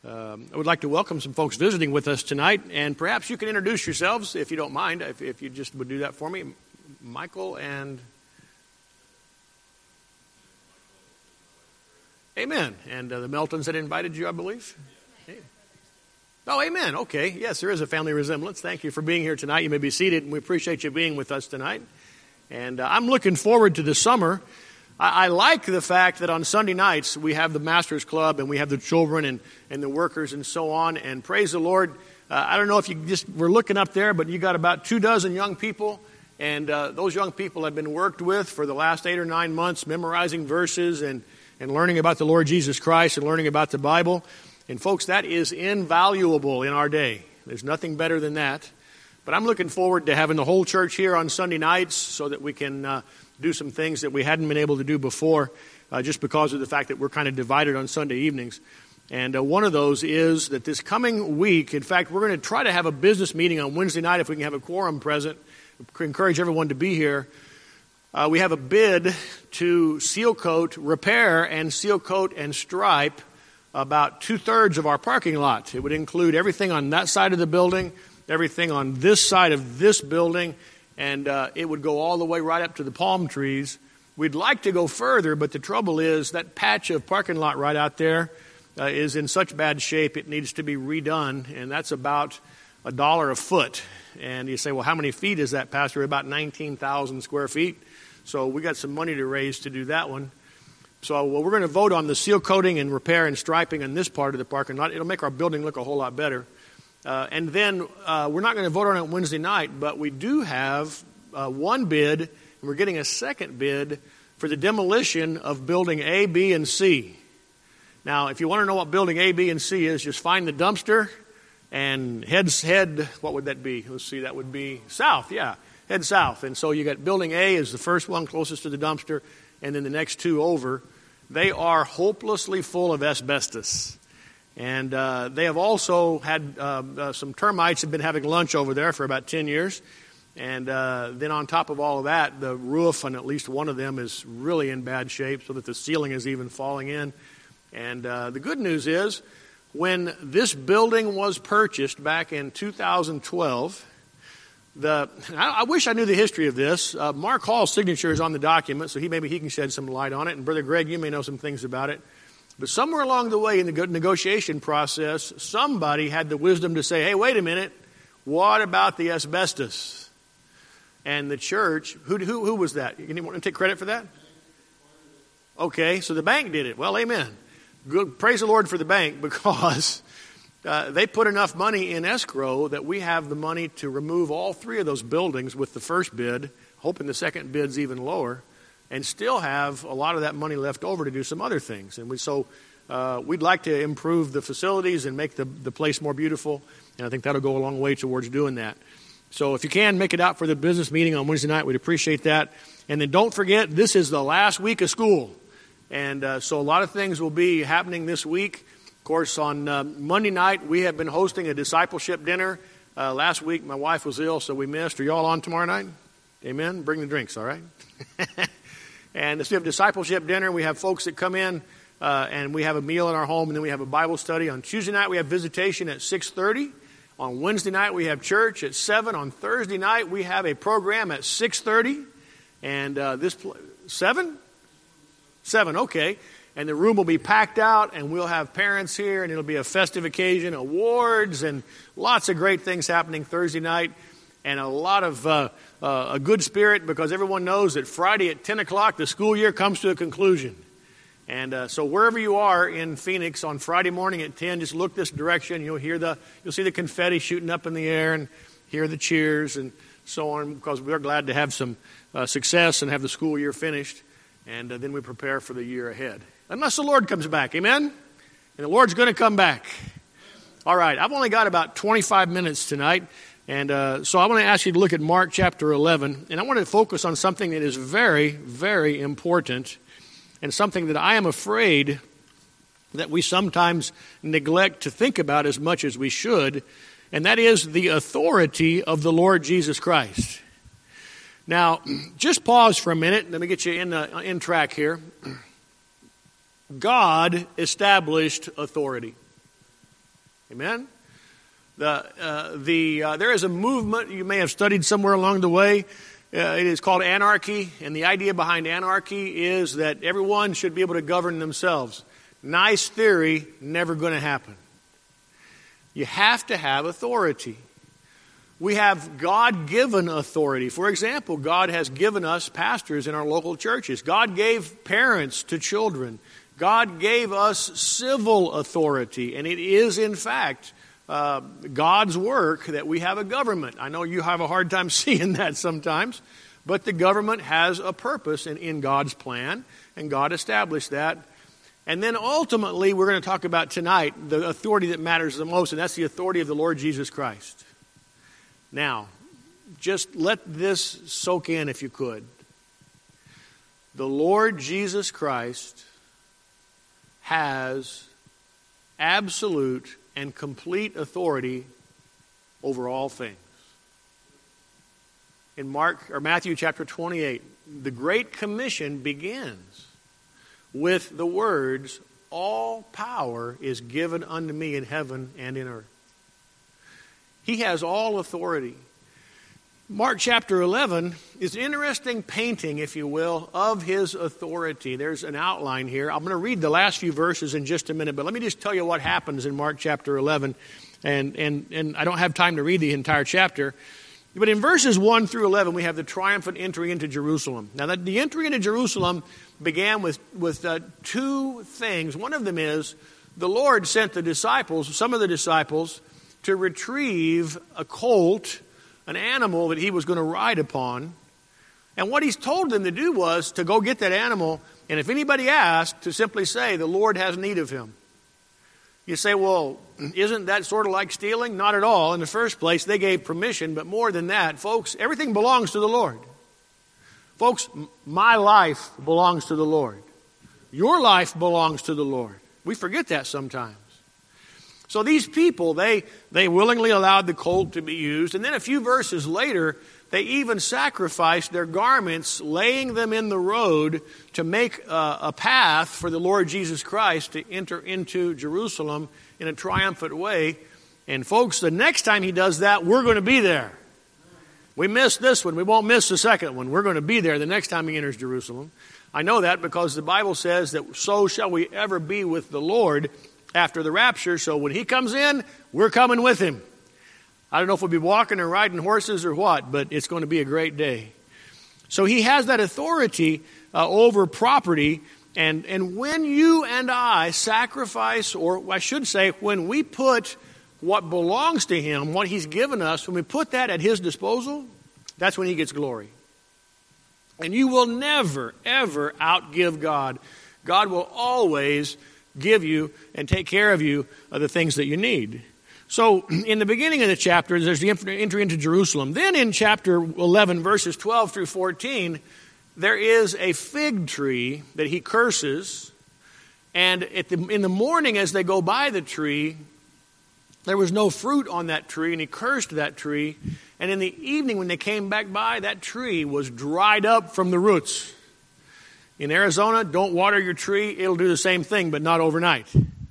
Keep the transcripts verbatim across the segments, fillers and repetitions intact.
Um, I would like to welcome some folks visiting with us tonight, and perhaps you can introduce yourselves, if you don't mind, if, if you just would do that for me. Michael and... Amen. And uh, the Meltons that invited you, I believe? Hey. Oh, amen. Okay. Yes, there is a family resemblance. Thank you for being here tonight. You may be seated, and we appreciate you being with us tonight. And uh, I'm looking forward to the summer. I, I like the fact that on Sunday nights we have the Masters Club and we have the children and, and the workers and so on. And praise the Lord. Uh, I don't know if you just were looking up there, but you got about two dozen young people. And uh, those young people have been worked with for the last eight or nine months, memorizing verses and, and learning about the Lord Jesus Christ and learning about the Bible. And folks, that is invaluable in our day. There's nothing better than that. But I'm looking forward to having the whole church here on Sunday nights so that we can uh, do some things that we hadn't been able to do before uh, just because of the fact that we're kind of divided on Sunday evenings. And uh, one of those is that this coming week, in fact, we're going to try to have a business meeting on Wednesday night if we can have a quorum present. I encourage everyone to be here. Uh, we have a bid to seal coat, repair, and seal coat and stripe about two-thirds of our parking lot. It would include everything on that side of the building, everything on this side of this building, and uh, it would go all the way right up to the palm trees. We'd like to go further, but the trouble is that patch of parking lot right out there uh, is in such bad shape it needs to be redone, and that's about a dollar a foot. And you say, well, how many feet is that, Pastor? About nineteen thousand square feet. So we got some money to raise to do that one. So well, we're going to vote on the seal coating and repair and striping on this part of the parking lot. It'll make our building look a whole lot better. Uh, and then uh, we're not going to vote on it Wednesday night, but we do have uh, one bid, and we're getting a second bid for the demolition of building A, B, and C. Now, if you want to know what building A, B, and C is, just find the dumpster and head, head what would that be? Let's see, that would be south, yeah, head south. And so you got building A is the first one closest to the dumpster, and then the next two over. They are hopelessly full of asbestos. And uh, they have also had uh, uh, some termites have been having lunch over there for about ten years. And uh, then on top of all of that, the roof on at least one of them is really in bad shape so that the ceiling is even falling in. And uh, the good news is when this building was purchased back in two thousand twelve, the I, I wish I knew the history of this. Uh, Mark Hall's signature is on the document, so he maybe he can shed some light on it. And Brother Greg, you may know some things about it. But somewhere along the way in the negotiation process, somebody had the wisdom to say, hey, wait a minute, what about the asbestos? And the church, who who, who was that? Anyone want to take credit for that? Okay, so the bank did it. Well, amen. Good, praise the Lord for the bank, because uh, they put enough money in escrow that we have the money to remove all three of those buildings with the first bid, hoping the second bid's even lower, and still have a lot of that money left over to do some other things. And we, so uh, we'd like to improve the facilities and make the, the place more beautiful, and I think that'll go a long way towards doing that. So if you can, make it out for the business meeting on Wednesday night. We'd appreciate that. And then don't forget, this is the last week of school. And uh, so a lot of things will be happening this week. Of course, on uh, Monday night, we have been hosting a discipleship dinner. Uh, last week, my wife was ill, so we missed. Are you all on tomorrow night? Amen? Bring the drinks, all right? And so we have discipleship dinner. We have folks that come in, uh, and we have a meal in our home, and then we have a Bible study. On Tuesday night, we have visitation at six thirty. On Wednesday night, we have church at seven. On Thursday night, we have a program at six thirty. And uh, this, pl- seven? Seven, okay. And the room will be packed out, and we'll have parents here, and it'll be a festive occasion, awards, and lots of great things happening Thursday night. And a lot of uh, uh, a good spirit, because everyone knows that Friday at ten o'clock, the school year comes to a conclusion. And uh, so wherever you are in Phoenix on Friday morning at ten, just look this direction. You'll hear the, you'll see the confetti shooting up in the air and hear the cheers and so on, because we're glad to have some uh, success and have the school year finished. And uh, then we prepare for the year ahead. Unless the Lord comes back, amen? And the Lord's going to come back. All right, I've only got about twenty-five minutes tonight. And uh, so I want to ask you to look at Mark chapter eleven, and I want to focus on something that is very, very important, and something that I am afraid that we sometimes neglect to think about as much as we should, and that is the authority of the Lord Jesus Christ. Now, just pause for a minute. Let me get you in, uh, in track here. God established authority. Amen? The, uh, the, uh, there is a movement you may have studied somewhere along the way. Uh, it is called anarchy, and the idea behind anarchy is that everyone should be able to govern themselves. Nice theory, never going to happen. You have to have authority. We have God-given authority. For example, God has given us pastors in our local churches. God gave parents to children. God gave us civil authority, and it is, in fact, uh, God's work that we have a government. I know you have a hard time seeing that sometimes, but the government has a purpose in, in God's plan, and God established that. And then ultimately, we're going to talk about tonight the authority that matters the most, and that's the authority of the Lord Jesus Christ. Now, just let this soak in if you could. The Lord Jesus Christ has absolute and complete authority over all things. In Mark or Matthew chapter twenty-eight, the Great Commission begins with the words, "All power is given unto me in heaven and in earth." He has all authority. Mark chapter eleven is an interesting painting, if you will, of his authority. There's an outline here. I'm going to read the last few verses in just a minute, but let me just tell you what happens in Mark chapter eleven. And, and, and I don't have time to read the entire chapter. But in verses one through eleven, we have the triumphant entry into Jerusalem. Now, the, the entry into Jerusalem began with, with uh, two things. One of them is the Lord sent the disciples, some of the disciples, to retrieve a colt, an animal that he was going to ride upon. And what he's told them to do was to go get that animal, and if anybody asked, to simply say, "The Lord has need of him." You say, well, isn't that sort of like stealing? Not at all. In the first place, they gave permission, but more than that, folks, everything belongs to the Lord. Folks, my life belongs to the Lord. Your life belongs to the Lord. We forget that sometimes. So these people, they, they willingly allowed the colt to be used. And then a few verses later, they even sacrificed their garments, laying them in the road to make a, a path for the Lord Jesus Christ to enter into Jerusalem in a triumphant way. And folks, the next time he does that, we're going to be there. We missed this one. We won't miss the second one. We're going to be there the next time he enters Jerusalem. I know that because the Bible says that so shall we ever be with the Lord after the rapture. So when he comes in, we're coming with him. I don't know if we'll be walking or riding horses or what, but it's going to be a great day. So he has that authority uh, over property. And, and when you and I sacrifice, or I should say, when we put what belongs to him, what he's given us, when we put that at his disposal, that's when he gets glory. And you will never, ever outgive God. God will always give you and take care of you of the things that you need. So in the beginning of the chapter, there's the entry into Jerusalem. Then in chapter eleven, verses twelve through fourteen, there is a fig tree that he curses. And at the, in the morning as they go by the tree, there was no fruit on that tree, and he cursed that tree. And in the evening when they came back by, that tree was dried up from the roots. In Arizona, don't water your tree. It'll do the same thing, but not overnight.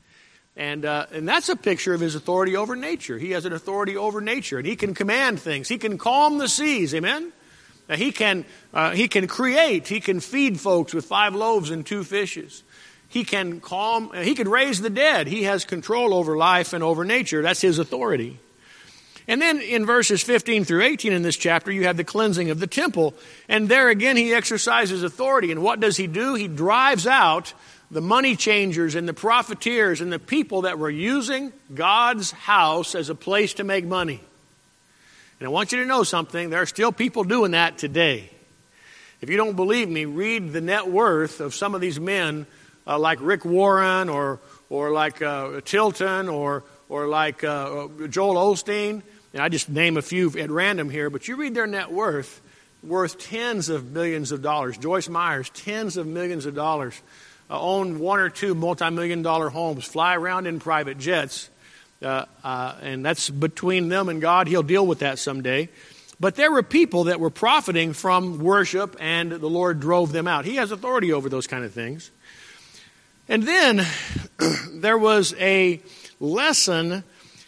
And uh, and that's a picture of his authority over nature. He has an authority over nature, and he can command things. He can calm the seas, amen? Uh, he can uh, he can create. He can feed folks with five loaves and two fishes. He can calm. Uh, he can raise the dead. He has control over life and over nature. That's his authority. And then in verses fifteen through eighteen in this chapter, you have the cleansing of the temple. And there again, he exercises authority. And what does he do? He drives out the money changers and the profiteers and the people that were using God's house as a place to make money. And I want you to know something. There are still people doing that today. If you don't believe me, read the net worth of some of these men uh, like Rick Warren or or like uh, Tilton or or like uh, Joel Osteen. And I just name a few at random here, but you read their net worth, worth tens of millions of dollars. Joyce Myers, tens of millions of dollars. Uh, own one or two multi-million dollar homes, fly around in private jets. Uh, uh, and that's between them and God. He'll deal with that someday. But there were people that were profiting from worship, and the Lord drove them out. He has authority over those kind of things. And then there was a lesson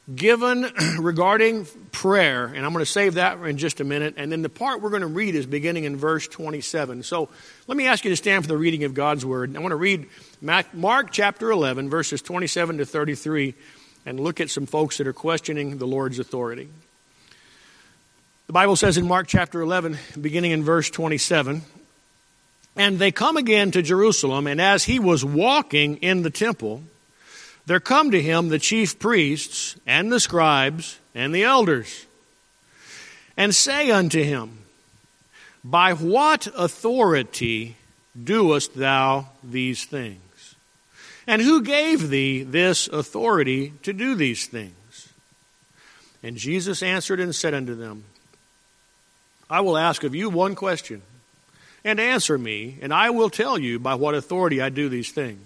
given regarding prayer, and I'm going to save that in just a minute, and then the part we're going to read is beginning in verse twenty-seven. So let me ask you to stand for the reading of God's Word. I want to read Mark chapter eleven, verses twenty-seven to thirty-three, and look at some folks that are questioning the Lord's authority. The Bible says in Mark chapter eleven, beginning in verse twenty-seven, "And they come again to Jerusalem, and as he was walking in the temple, there come to him the chief priests and the scribes and the elders, and say unto him, By what authority doest thou these things? And who gave thee this authority to do these things? And Jesus answered and said unto them, I will ask of you one question, and answer me, and I will tell you by what authority I do these things.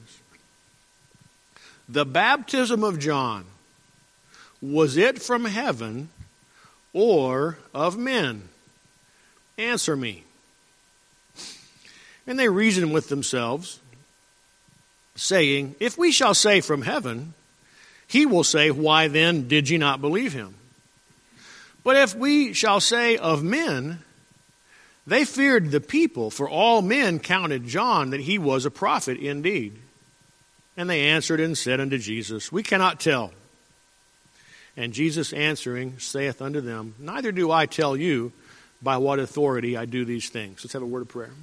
The baptism of John, was it from heaven or of men? Answer me. And they reasoned with themselves, saying, If we shall say from heaven, he will say, Why then did ye not believe him? But if we shall say of men, they feared the people, for all men counted John that he was a prophet indeed. And they answered and said unto Jesus, We cannot tell. And Jesus answering saith unto them, Neither do I tell you by what authority I do these things. Let's have a word of prayer.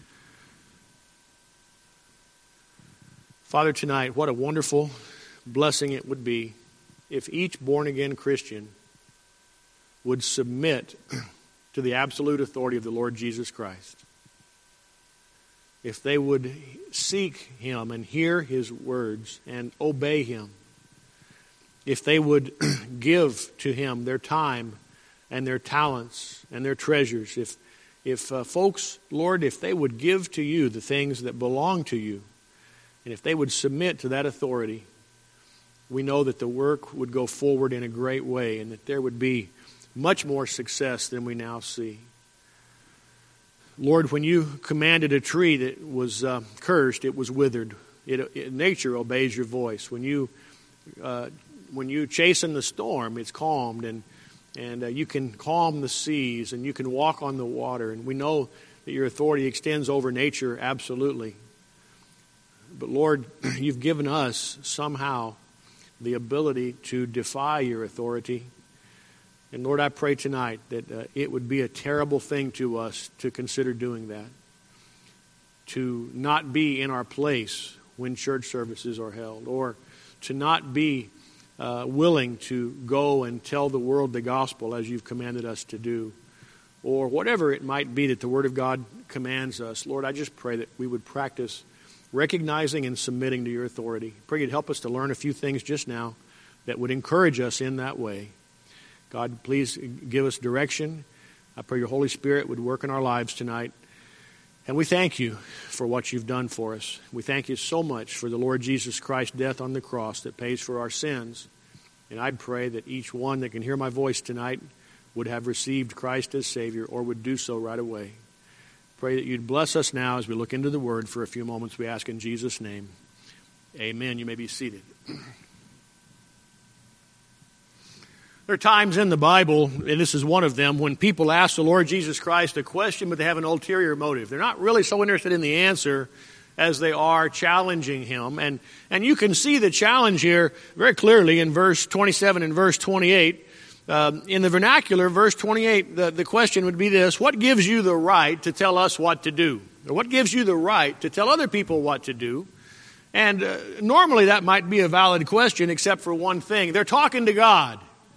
Father, tonight, what a wonderful blessing it would be if each born-again Christian would submit to the absolute authority of the Lord Jesus Christ. If they would seek him and hear his words and obey him. If they would give to him their time and their talents and their treasures. If, if uh, folks, Lord, if they would give to you the things that belong to you, and if they would submit to that authority, we know that the work would go forward in a great way and that there would be much more success than we now see. Lord, when you commanded a tree that was uh, cursed, it was withered. It, it, nature obeys your voice. When you uh, when you chasten the storm, it's calmed, and and uh, you can calm the seas, and you can walk on the water. And we know that your authority extends over nature, absolutely. But Lord, you've given us somehow the ability to defy your authority. And Lord, I pray tonight that uh, it would be a terrible thing to us to consider doing that. To not be in our place when church services are held. Or to not be uh, willing to go and tell the world the gospel as you've commanded us to do. Or whatever it might be that the Word of God commands us. Lord, I just pray that we would practice recognizing and submitting to your authority. Pray you'd help us to learn a few things just now that would encourage us in that way. God, please give us direction. I pray your Holy Spirit would work in our lives tonight. And we thank you for what you've done for us. We thank you so much for the Lord Jesus Christ's death on the cross that pays for our sins. And I pray that each one that can hear my voice tonight would have received Christ as Savior or would do so right away. Pray that you'd bless us now as we look into the Word for a few moments. We ask in Jesus' name. Amen. You may be seated. There are times in the Bible, and this is one of them, when people ask the Lord Jesus Christ a question, but they have an ulterior motive. They're not really so interested in the answer as they are challenging him. And, and you can see the challenge here very clearly in verse twenty-seven and verse twenty-eight. Uh, in the vernacular, verse twenty-eight, the, the question would be this: what gives you the right to tell us what to do? Or what gives you the right to tell other people what to do? And uh, normally that might be a valid question, except for one thing. They're talking to God.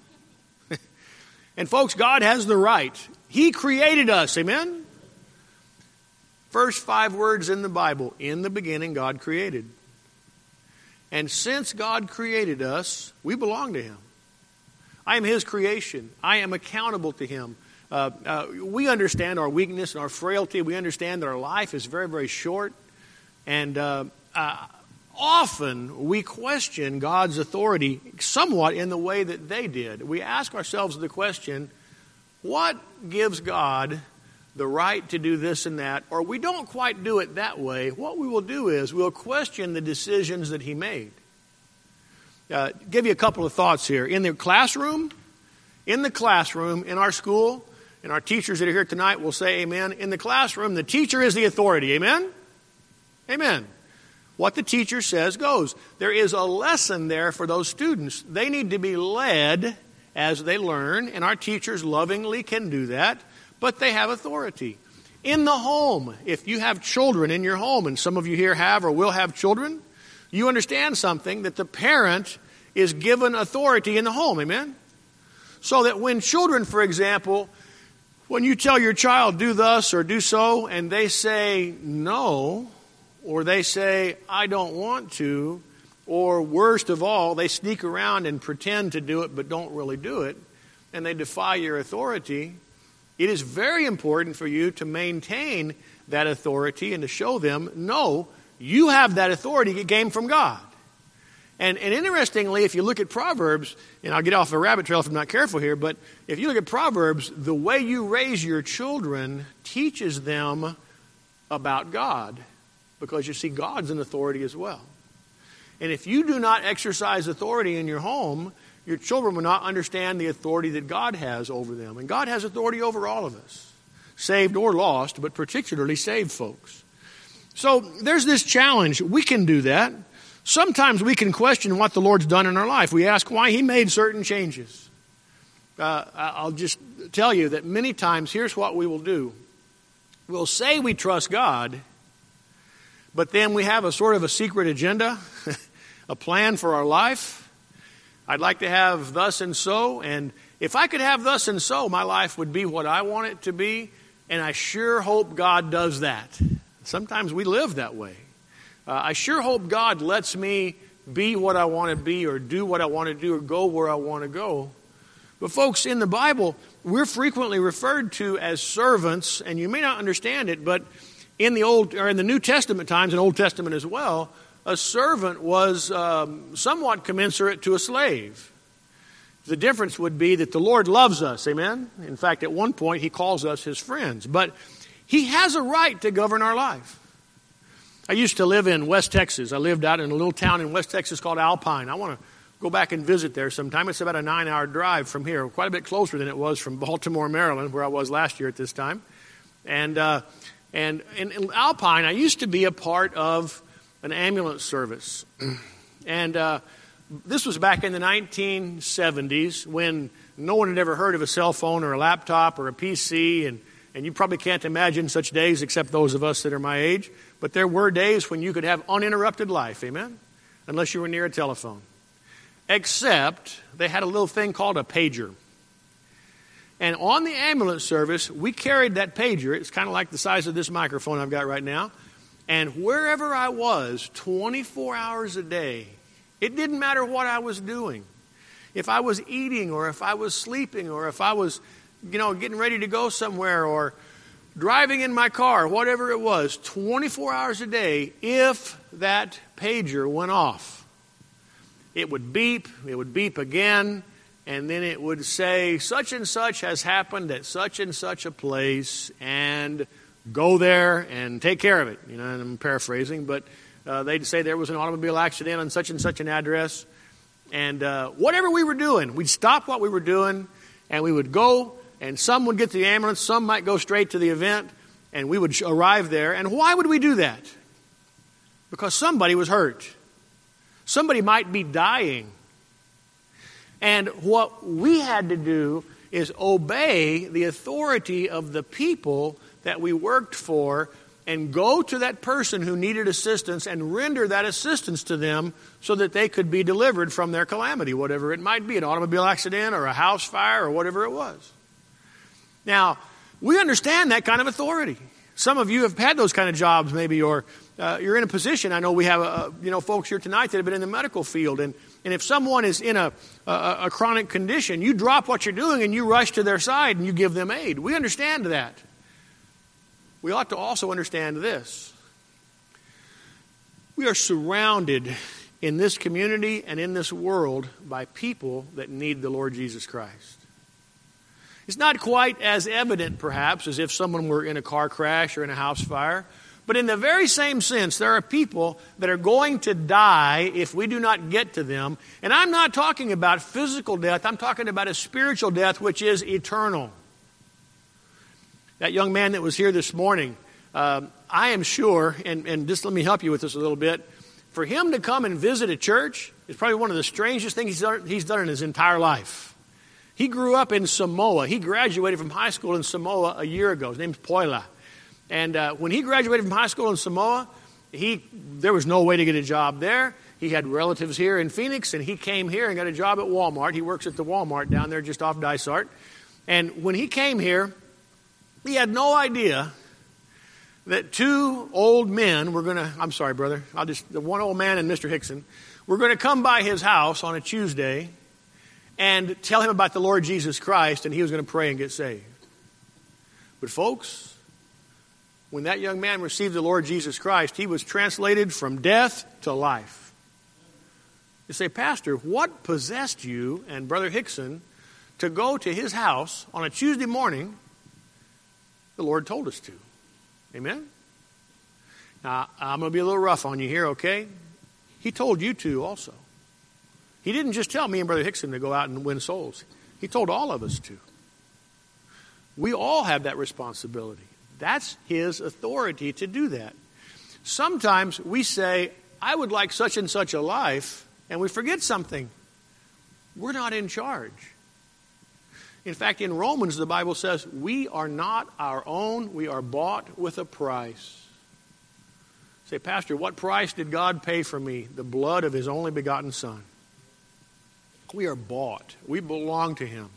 And folks, God has the right. He created us, amen? First five words in the Bible: in the beginning God created. And since God created us, we belong to him. I am his creation. I am accountable to him. Uh, uh, we understand our weakness and our frailty. We understand that our life is very, very short. And uh, uh, often we question God's authority somewhat in the way that they did. We ask ourselves the question, what gives God the right to do this and that? Or we don't quite do it that way. What we will do is we'll question the decisions that he made. uh, give you a couple of thoughts here. In the classroom, in the classroom, in our school, and our teachers that are here tonight will say amen. In the classroom, the teacher is the authority. Amen? Amen. What the teacher says goes. There is a lesson there for those students. They need to be led as they learn, and our teachers lovingly can do that, but they have authority. In the home, if you have children in your home, and some of you here have or will have children, you understand something, that the parent is given authority in the home. Amen? So that when children, for example, when you tell your child, do thus or do so, and they say no, or they say, I don't want to, or worst of all, they sneak around and pretend to do it but don't really do it, and they defy your authority, it is very important for you to maintain that authority and to show them, no, you have that authority. It came from God. And, and interestingly, if you look at Proverbs, and I'll get off a rabbit trail if I'm not careful here, but if you look at Proverbs, the way you raise your children teaches them about God, because you see God's an authority as well. And if you do not exercise authority in your home, your children will not understand the authority that God has over them. And God has authority over all of us, saved or lost, but particularly saved folks. So there's this challenge. We can do that. Sometimes we can question what the Lord's done in our life. We ask why He made certain changes. Uh, I'll just tell you that many times, here's what we will do. We'll say we trust God, but then we have a sort of a secret agenda, a plan for our life. I'd like to have thus and so, and if I could have thus and so, my life would be what I want it to be, and I sure hope God does that. Sometimes we live that way. Uh, I sure hope God lets me be what I want to be, or do what I want to do, or go where I want to go. But folks, in the Bible, we're frequently referred to as servants, and you may not understand it, but in the Old or in the New Testament times, and Old Testament as well, a servant was um, somewhat commensurate to a slave. The difference would be that the Lord loves us, amen? In fact, at one point, He calls us His friends. But He has a right to govern our life. I used to live in West Texas. I lived out in a little town in West Texas called Alpine. I want to go back and visit there sometime. It's about a nine-hour drive from here, quite a bit closer than it was from Baltimore, Maryland, where I was last year at this time. And uh, and in, in Alpine, I used to be a part of an ambulance service. And uh, this was back in the nineteen seventies when no one had ever heard of a cell phone or a laptop or a P C, and, and you probably can't imagine such days except those of us that are my age. But there were days when you could have uninterrupted life, amen? Unless you were near a telephone. Except they had a little thing called a pager. And on the ambulance service, we carried that pager. It's kind of like the size of this microphone I've got right now. And wherever I was, twenty-four hours a day, it didn't matter what I was doing. If I was eating, or if I was sleeping, or if I was, you know, getting ready to go somewhere, or driving in my car, whatever it was, twenty-four hours a day, if that pager went off, it would beep, it would beep again, and then it would say, such and such has happened at such and such a place, and go there and take care of it. You know, and I'm paraphrasing, but uh, they'd say there was an automobile accident on such and such an address. And uh, whatever we were doing, we'd stop what we were doing, and we would go, and some would get to the ambulance, some might go straight to the event, and we would arrive there. And why would we do that? Because somebody was hurt. Somebody might be dying. And what we had to do is obey the authority of the people that we worked for and go to that person who needed assistance and render that assistance to them so that they could be delivered from their calamity, whatever it might be, an automobile accident or a house fire or whatever it was. Now, we understand that kind of authority. Some of you have had those kind of jobs maybe, or uh, you're in a position. I know we have uh, you know folks here tonight that have been in the medical field, and, and if someone is in a, a, a chronic condition, you drop what you're doing and you rush to their side and you give them aid. We understand that. We ought to also understand this. We are surrounded in this community and in this world by people that need the Lord Jesus Christ. It's not quite as evident, perhaps, as if someone were in a car crash or in a house fire, But in the very same sense, there are people that are going to die if we do not get to them. And I'm not talking about physical death. I'm talking about a spiritual death, which is eternal. That young man that was here this morning, uh, I am sure, and, and just let me help you with this a little bit, for him to come and visit a church is probably one of the strangest things he's done, he's done in his entire life. He grew up in Samoa. He graduated from high school in Samoa a year ago. His name's Poila. And uh, when he graduated from high school in Samoa, he there was no way to get a job there. He had relatives here in Phoenix, and he came here and got a job at Walmart. He works at the Walmart down there just off Dysart. And when he came here, he had no idea that two old men were going to, I'm sorry, brother, I'll just, the one old man and Mister Hickson, were going to come by his house on a Tuesday and tell him about the Lord Jesus Christ, and he was going to pray and get saved. But folks, when that young man received the Lord Jesus Christ, he was translated from death to life. You say, Pastor, what possessed you and Brother Hickson to go to his house on a Tuesday morning? The Lord told us to. Amen? Now, I'm going to be a little rough on you here, okay? He told you to also. He didn't just tell me and Brother Hickson to go out and win souls. He told all of us to. We all have that responsibility. That's his authority to do that. Sometimes we say, I would like such and such a life, and we forget something. We're not in charge. In fact, in Romans, the Bible says, we are not our own. We are bought with a price. Say, Pastor, what price did God pay for me? The blood of his only begotten Son. We are bought. We belong to him.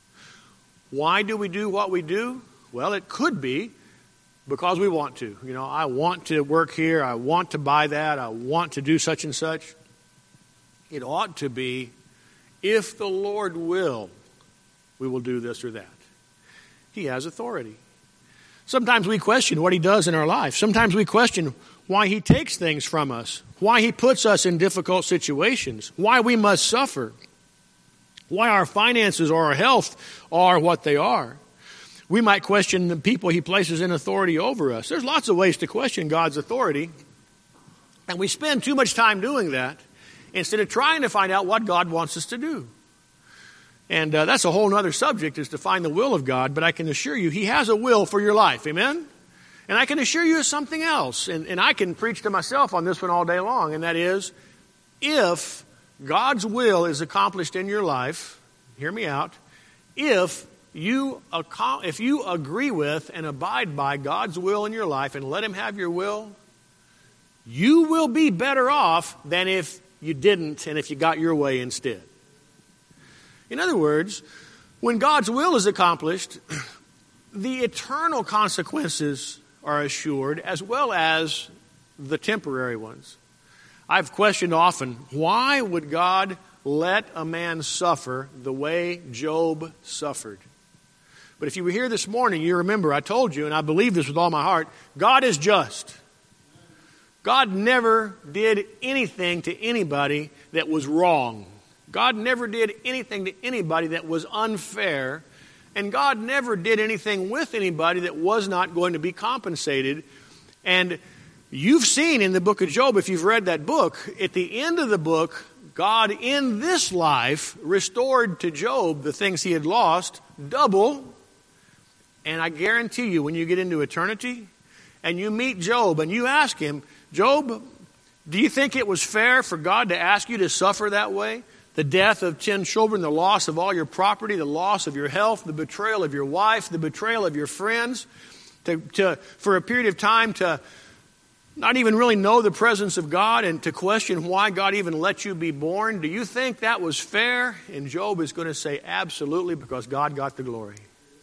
Why do we do what we do? Well, it could be because we want to. You know, I want to work here. I want to buy that. I want to do such and such. It ought to be, if the Lord will, we will do this or that. He has authority. Sometimes we question what he does in our life. Sometimes we question why he takes things from us, why he puts us in difficult situations, why we must suffer, why our finances or our health are what they are. We might question the people he places in authority over us. There's lots of ways to question God's authority, and we spend too much time doing that instead of trying to find out what God wants us to do. And uh, that's a whole other subject, is to find the will of God, but I can assure you he has a will for your life, amen? And I can assure you of something else, and, and I can preach to myself on this one all day long, and that is, if God's will is accomplished in your life, hear me out, if you if you agree with and abide by God's will in your life and let him have your will, you will be better off than if you didn't and if you got your way instead. In other words, when God's will is accomplished, the eternal consequences are assured as well as the temporary ones. I've questioned often, why would God let a man suffer the way Job suffered? But if you were here this morning, you remember I told you, and I believe this with all my heart, God is just. God never did anything to anybody that was wrong. God never did anything to anybody that was unfair. And God never did anything with anybody that was not going to be compensated. And you've seen in the book of Job, if you've read that book, at the end of the book, God in this life restored to Job the things he had lost double. And I guarantee you, when you get into eternity and you meet Job and you ask him, Job, do you think it was fair for God to ask you to suffer that way? The death of ten children, the loss of all your property, the loss of your health, the betrayal of your wife, the betrayal of your friends, to, to for a period of time to not even really know the presence of God and to question why God even let you be born. Do you think that was fair? And Job is going to say absolutely, because God got the glory.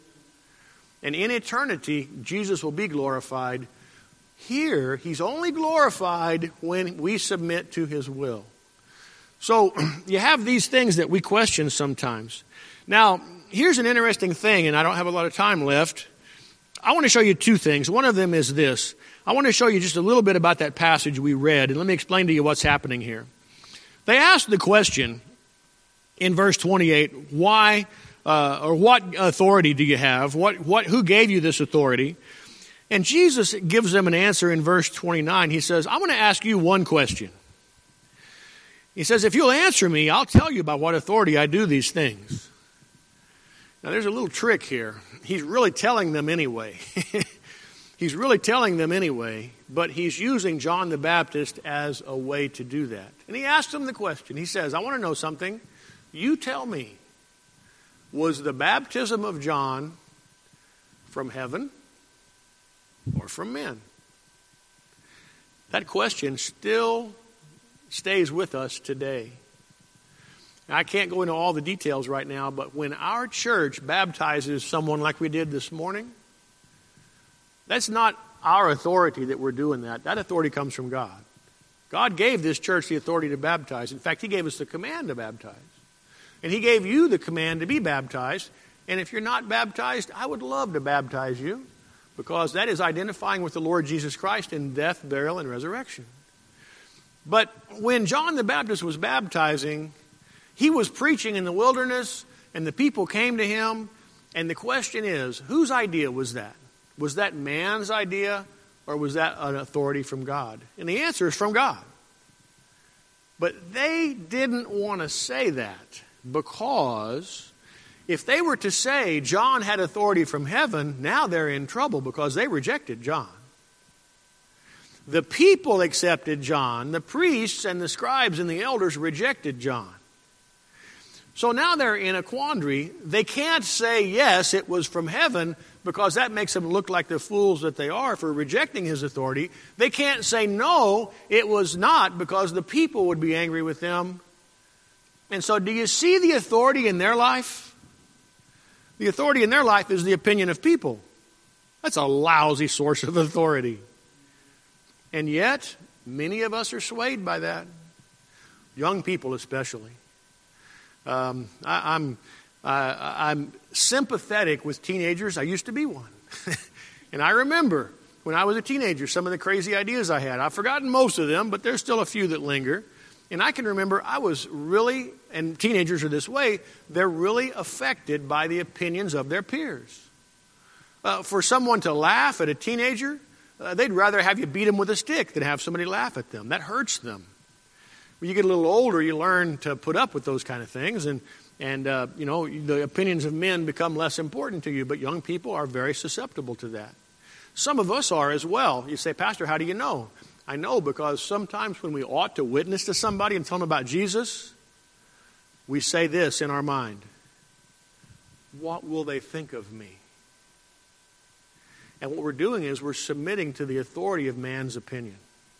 And in eternity, Jesus will be glorified. Here, he's only glorified when we submit to his will. So you have these things that we question sometimes. Now, here's an interesting thing, and I don't have a lot of time left. I want to show you two things. One of them is this. I want to show you just a little bit about that passage we read, and let me explain to you what's happening here. They asked the question in verse twenty-eight, why uh, or what authority do you have? What, what, who gave you this authority? And Jesus gives them an answer in verse twenty-nine. He says, I'm going to ask you one question. He says, if you'll answer me, I'll tell you by what authority I do these things. Now, there's a little trick here. He's really telling them anyway. He's really telling them anyway, but he's using John the Baptist as a way to do that. And he asks them the question. He says, I want to know something. You tell me, was the baptism of John from heaven or from men? That question still stays with us today. Now, I can't go into all the details right now, but when our church baptizes someone like we did this morning, that's not our authority that we're doing that. That authority comes from God. God gave this church the authority to baptize. In fact, He gave us the command to baptize. And He gave you the command to be baptized. And if you're not baptized, I would love to baptize you, because that is identifying with the Lord Jesus Christ in death, burial, and resurrection. But when John the Baptist was baptizing, he was preaching in the wilderness, and the people came to him. And the question is, whose idea was that? Was that man's idea, or was that an authority from God? And the answer is from God. But they didn't want to say that, because if they were to say John had authority from heaven, now they're in trouble, because they rejected John. The people accepted John. The priests and the scribes and the elders rejected John. So now they're in a quandary. They can't say, yes, it was from heaven, because that makes them look like the fools that they are for rejecting his authority. They can't say, no, it was not, because the people would be angry with them. And so do you see the authority in their life? The authority in their life is the opinion of people. That's a lousy source of authority. And yet, many of us are swayed by that. Young people especially. Um, I, I'm I, I'm sympathetic with teenagers. I used to be one. And I remember when I was a teenager, some of the crazy ideas I had. I've forgotten most of them, but there's still a few that linger. And I can remember I was really, and teenagers are this way, they're really affected by the opinions of their peers. Uh, for someone to laugh at a teenager, uh, they'd rather have you beat them with a stick than have somebody laugh at them. That hurts them. When you get a little older, you learn to put up with those kind of things, and, and uh, you know, the opinions of men become less important to you, but young people are very susceptible to that. Some of us are as well. You say, Pastor, how do you know? I know because sometimes when we ought to witness to somebody and tell them about Jesus, we say this in our mind: what will they think of me? And what we're doing is we're submitting to the authority of man's opinion.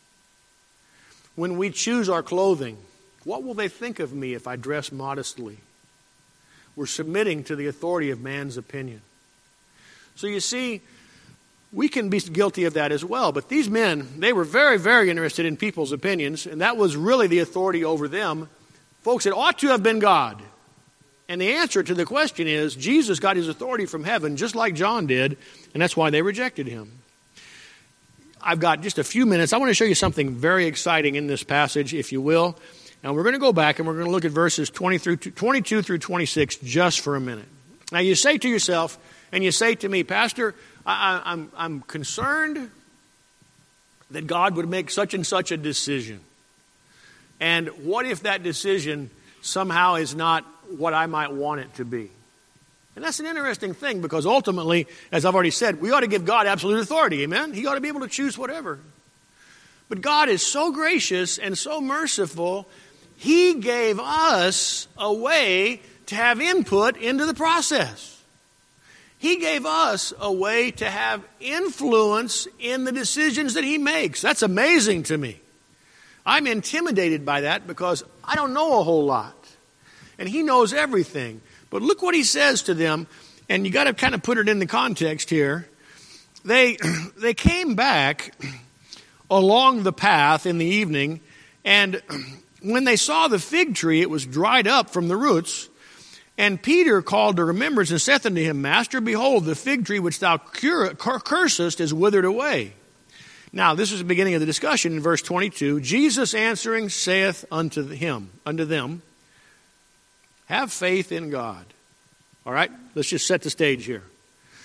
When we choose our clothing, what will they think of me if I dress modestly? We're submitting to the authority of man's opinion. So you see, we can be guilty of that as well. But these men, they were very, very interested in people's opinions, and that was really the authority over them. Folks, it ought to have been God. And the answer to the question is, Jesus got his authority from heaven, just like John did, and that's why they rejected him. I've got just a few minutes. I want to show you something very exciting in this passage, if you will. And we're going to go back and we're going to look at verses twenty through twenty-two through twenty-six just for a minute. Now you say to yourself, and you say to me, Pastor, I, I'm, I'm concerned that God would make such and such a decision. And what if that decision somehow is not what I might want it to be? And that's an interesting thing, because ultimately, as I've already said, we ought to give God absolute authority, amen? He ought to be able to choose whatever. But God is so gracious and so merciful, He gave us a way to have input into the process. He gave us a way to have influence in the decisions that He makes. That's amazing to me. I'm intimidated by that because I don't know a whole lot. And He knows everything. But look what He says to them, and you got to kind of put it in the context here. They they came back along the path in the evening, and when they saw the fig tree, it was dried up from the roots. And Peter called to remembrance and saith unto him, Master, behold, the fig tree which thou cur- cursest is withered away. Now, this is the beginning of the discussion in verse twenty-two. Jesus answering saith unto him, unto them, have faith in God. All right, let's just set the stage here.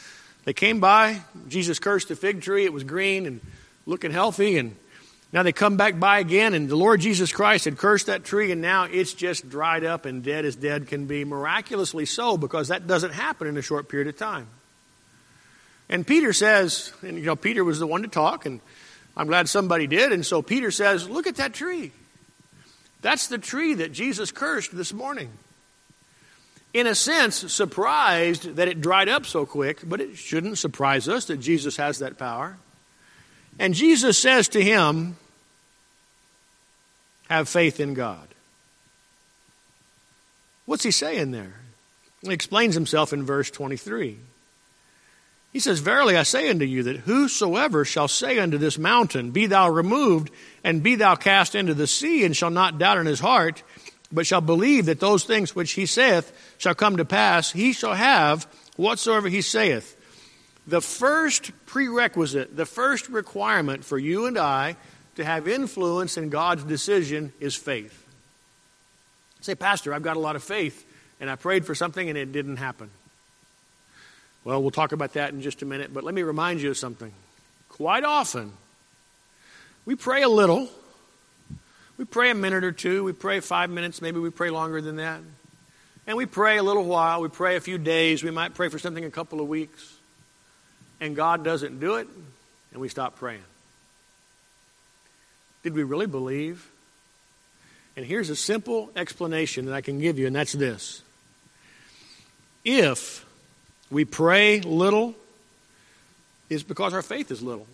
They came by. Jesus cursed the fig tree. It was green and looking healthy. And now they come back by again. And the Lord Jesus Christ had cursed that tree. And now it's just dried up and dead as dead can be. Miraculously so, because that doesn't happen in a short period of time. And Peter says, and you know, Peter was the one to talk. And I'm glad somebody did. And so Peter says, look at that tree. That's the tree that Jesus cursed this morning. In a sense, surprised that it dried up so quick, but it shouldn't surprise us that Jesus has that power. And Jesus says to him, have faith in God. What's he saying there? He explains himself in verse twenty-three. He says, verily I say unto you that whosoever shall say unto this mountain, be thou removed, and be thou cast into the sea, and shall not doubt in his heart, but shall believe that those things which he saith shall come to pass, he shall have whatsoever he saith. The first prerequisite, the first requirement for you and I to have influence in God's decision is faith. Say, Pastor, I've got a lot of faith, and I prayed for something and it didn't happen. Well, we'll talk about that in just a minute, but let me remind you of something. Quite often, we pray a little. We pray a minute or two. We pray five minutes. Maybe we pray longer than that. And we pray a little while. We pray a few days. We might pray for something a couple of weeks. And God doesn't do it, and we stop praying. Did we really believe? And here's a simple explanation that I can give you, and that's this. If we pray little, it's because our faith is little.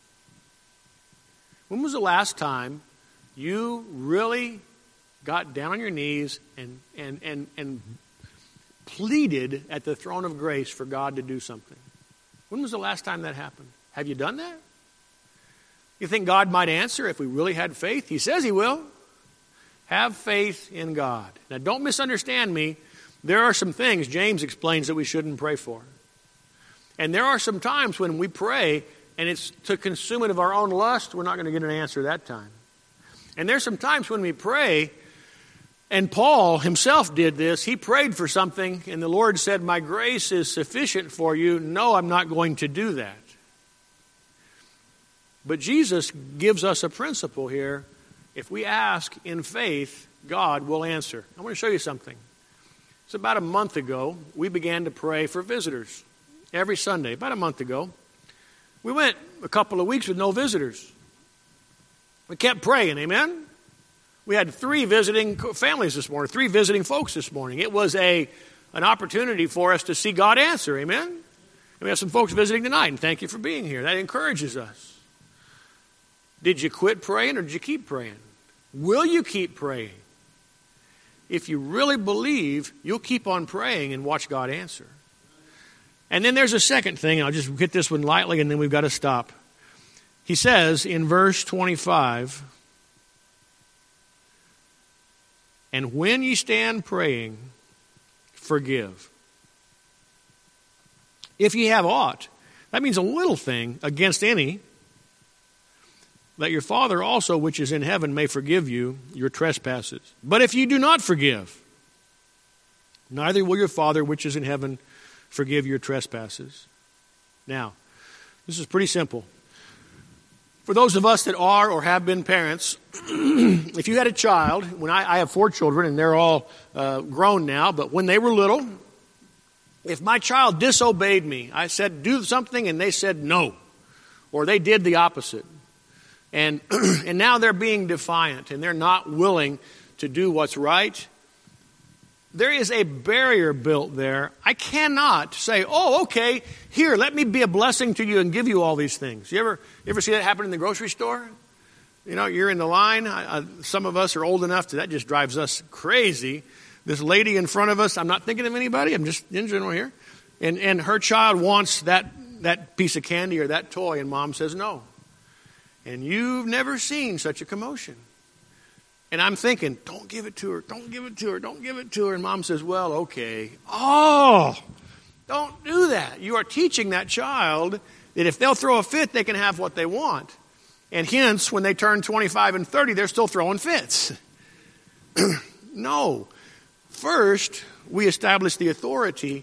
When was the last time you really got down on your knees and, and, and, and pleaded at the throne of grace for God to do something? When was the last time that happened? Have you done that? You think God might answer if we really had faith? He says he will. Have faith in God. Now, don't misunderstand me. There are some things James explains that we shouldn't pray for. And there are some times when we pray and it's to consume it of our own lust, we're not going to get an answer that time. And there's some times when we pray, and Paul himself did this. He prayed for something, and the Lord said, my grace is sufficient for you. No, I'm not going to do that. But Jesus gives us a principle here. If we ask in faith, God will answer. I want to show you something. It's about a month ago, we began to pray for visitors every Sunday. About a month ago. We went a couple of weeks with no visitors. We kept praying, amen? We had three visiting families this morning, three visiting folks this morning. It was a an opportunity for us to see God answer, amen? And we have some folks visiting tonight, and thank you for being here. That encourages us. Did you quit praying or did you keep praying? Will you keep praying? If you really believe, you'll keep on praying and watch God answer. And then there's a second thing. I'll just get this one lightly and then we've got to stop. He says in verse twenty-five, and when ye stand praying, forgive. If ye have aught, that means a little thing against any, that your Father also which is in heaven may forgive you your trespasses. But if you do not forgive, neither will your Father which is in heaven forgive your trespasses. Now, this is pretty simple. For those of us that are or have been parents, if you had a child, when I, I have four children and they're all uh, grown now, but when they were little, if my child disobeyed me, I said do something and they said no, or they did the opposite. And and now they're being defiant and they're not willing to do what's right. There is a barrier built there. I cannot say, oh, okay, here, let me be a blessing to you and give you all these things. You ever you ever see that happen in the grocery store? You know, you're in the line. I, I, some of us are old enough to, that just drives us crazy. This lady in front of us, I'm not thinking of anybody, I'm just in general here. And, and her child wants that, that piece of candy or that toy, and mom says no. And you've never seen such a commotion. And I'm thinking, don't give it to her, don't give it to her, don't give it to her. And mom says, well, okay. Oh, don't do that. You are teaching that child that if they'll throw a fit, they can have what they want. And hence, when they turn twenty-five and thirty, they're still throwing fits. No. First, we establish the authority,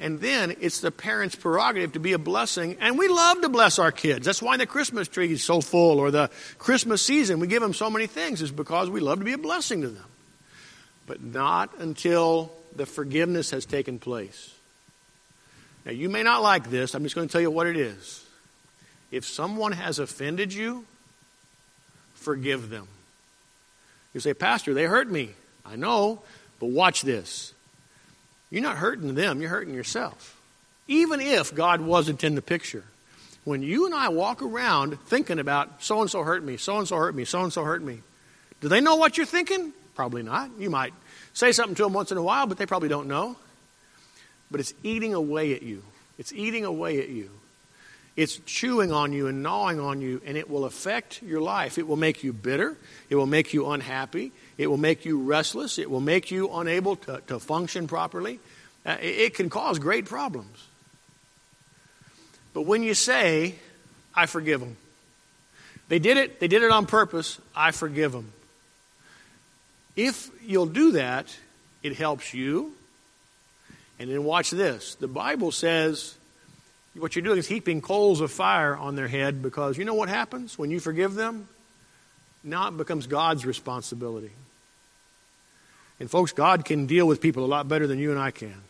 And then it's the parents' prerogative to be a blessing. And we love to bless our kids. That's why the Christmas tree is so full, or the Christmas season, we give them so many things, is because we love to be a blessing to them. But not until the forgiveness has taken place. Now, you may not like this. I'm just going to tell you what it is. If someone has offended you, forgive them. You say, Pastor, they hurt me. I know, but watch this. You're not hurting them, you're hurting yourself. Even if God wasn't in the picture. When you and I walk around thinking about so-and-so hurt me, so-and-so hurt me, so-and-so hurt me, do they know what you're thinking? Probably not. You might say something to them once in a while, but they probably don't know. But it's eating away at you. It's eating away at you. It's chewing on you and gnawing on you, and it will affect your life. It will make you bitter. It will make you unhappy. It will make you restless. It will make you unable to, to function properly. Uh, it, it can cause great problems. But when you say, I forgive them. They did it. They did it on purpose. I forgive them. If you'll do that, it helps you. And then watch this. The Bible says what you're doing is heaping coals of fire on their head, because you know what happens when you forgive them? Now it becomes God's responsibility. And folks, God can deal with people a lot better than you and I can.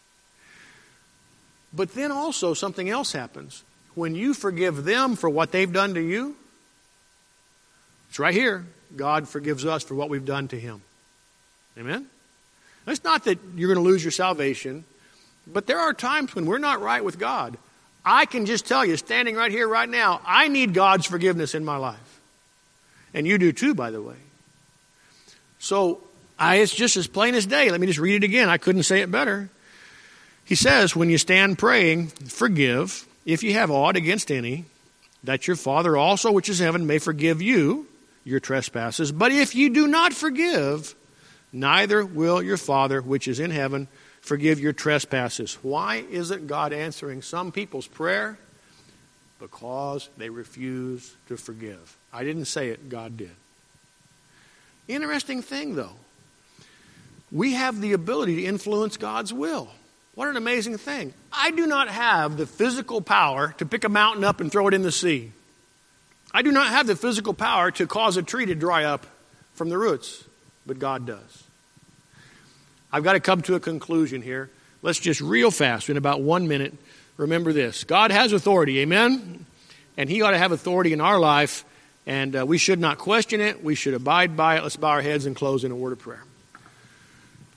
But then also something else happens. When you forgive them for what they've done to you, it's right here. God forgives us for what we've done to Him. Amen? It's not that you're going to lose your salvation, but there are times when we're not right with God. I can just tell you, standing right here, right now, I need God's forgiveness in my life. And you do too, by the way. So, I, it's just as plain as day. Let me just read it again. I couldn't say it better. He says, when you stand praying, forgive, if you have aught against any, that your Father also which is in heaven may forgive you your trespasses. But if you do not forgive, neither will your Father which is in heaven forgive your trespasses. Why isn't God answering some people's prayer? Because they refuse to forgive. I didn't say it, God did. Interesting thing, though. We have the ability to influence God's will. What an amazing thing. I do not have the physical power to pick a mountain up and throw it in the sea. I do not have the physical power to cause a tree to dry up from the roots, but God does. I've got to come to a conclusion here. Let's just real fast, in about one minute, remember this. God has authority, amen? And He ought to have authority in our life, and uh, we should not question it. We should abide by it. Let's bow our heads and close in a word of prayer.